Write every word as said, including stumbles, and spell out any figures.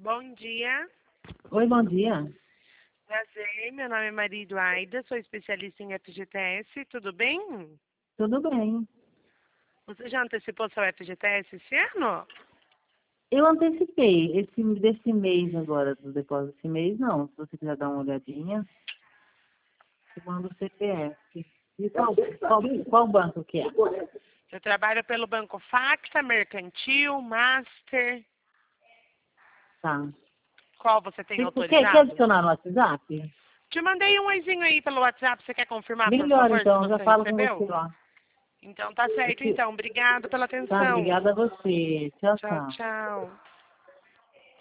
Bom dia. Oi, bom dia. Prazer, meu nome é Maria Eduarda, sou especialista em F G T S, tudo bem? Tudo bem. Você já antecipou seu F G T S esse ano? Eu antecipei esse, desse mês agora, do depósito desse mês, não. Se você quiser dar uma olhadinha, eu mando o C P F. E qual, qual, qual banco que é? Eu trabalho pelo Banco Facta, Mercantil, Master. Tá. Qual você tem Você quer, quer autorizado? adicionar no WhatsApp? Te mandei um oizinho aí pelo WhatsApp, você quer confirmar, por Melhor, favor, se então. Eu já você falo com você recebeu? lá. Então tá certo, Esse- então. Obrigado pela Tá, atenção. obrigada a você. Tchau, Tchau, tchau. tchau.